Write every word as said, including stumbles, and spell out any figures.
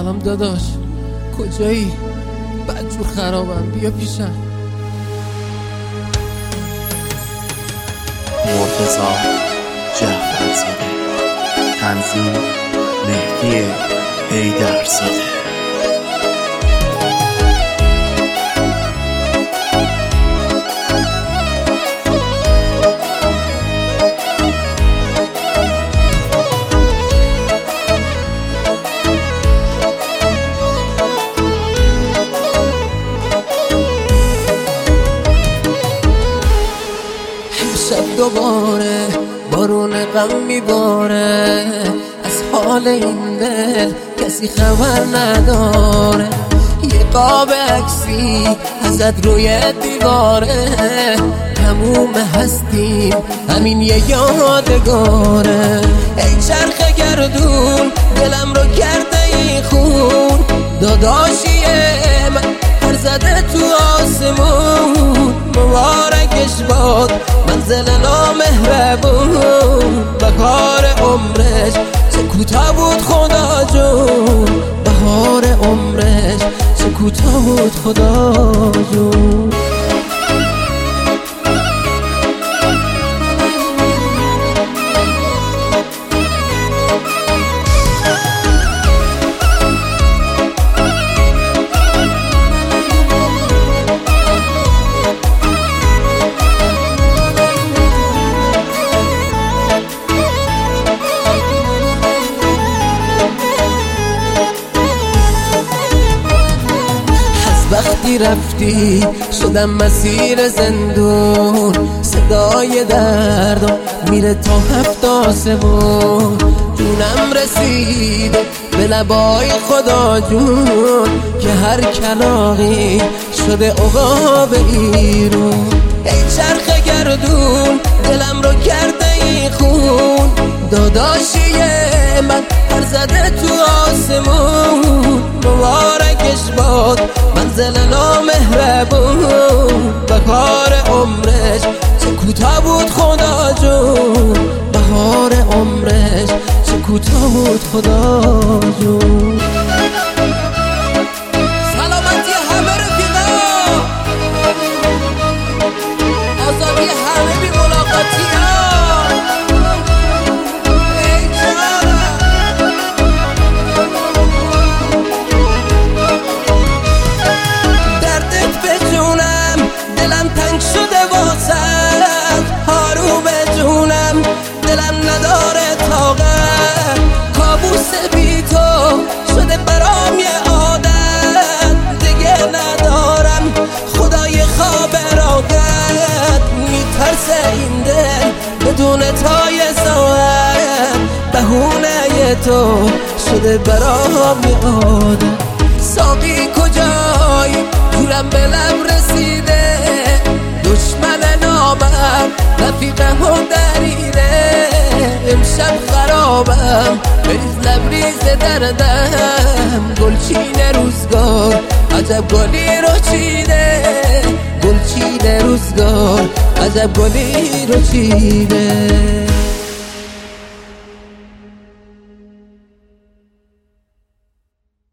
سلام داداش، کجایی؟ بدجور خرابم، بیا پیشم. مرتضی جعفرزاده، تنظیم مهدی حیدرزاده. شب دوباره بارون غم میباره، از حال این دل کسی خبر نداره. یه قاب عکسی ازت روی دیواره، تموم هستیم همین یه یادگاره. ای چرخ گردون دلم رو کرده ای خون، داداشیه من پر زده تو آسمون. مبارکش باد منزل نامهربون، بهار عمرش چه کوتاه بود خدا جون. بهار عمرش چه کوتاه بود خدا جون. وقتی رفتی شدم مسیر زندون، صدای دردم میره تا هفت آسمون. جونم رسیده به لبای خدا جون، که هر کلاغی شده عقاب ایرون. ای چرخ گردون دلم رو کرده ای خون، داداشیه من پر زده تو آسمون. مبارکش باد منزل نامهربون، بهار عمرش چه کوتاه بود خدا جون. بهار عمرش چه کوتاه بود خدا جون. سلامتی همه رفیقا، آزادی همه بی ملاقاتی ها. دلم تنگ شده واسد، هارو به جونم دلم نداره طاقت. کابوس بی تو شده برام یه عادت، دیگه ندارم خدای خواب راحت. میترسه این دل بدون تای ساعت، بهونه تو شده برام یه عادت. ساقی کجایی؟ جورم به لب رسیده، دشمن نامم رفیقم و دریده. امشب خرابم بریز لبریز دردم، گلچین روزگار عجب گلی رو چیده. گلچین روزگار عجب گلی رو چیده.